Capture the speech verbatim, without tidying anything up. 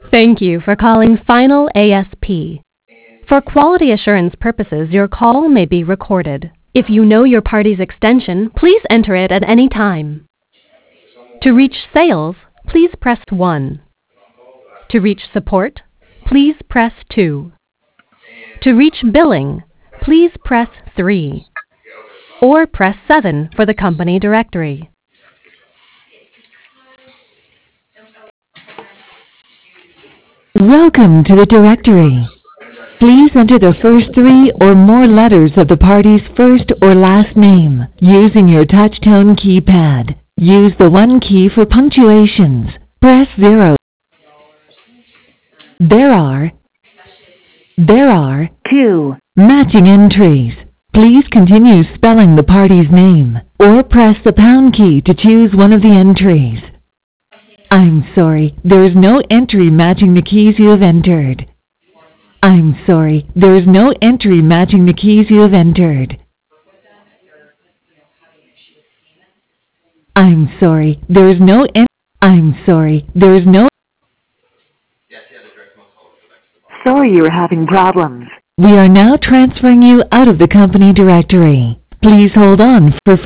Thank you for calling Final A S P. For quality assurance purposes, your call may be recorded. If you know your party's extension, please enter it at any time. To reach sales, please press one. To reach support, please press two. To reach billing, please press three. Or press seven for the company directory. Welcome to the directory. Please enter the first three or more letters of the party's first or last name using your touch-tone keypad. Use the one key for punctuations. Press zero. There are there are two matching entries. Please continue spelling the party's name or press the pound key to choose one of the entries. I'm sorry, there is no entry matching the keys you have entered. I'm sorry, there is no entry matching the keys you have entered. I'm sorry, there is no en- I'm sorry, there is no Sorry you're having problems. We are now transferring you out of the company directory. Please hold on for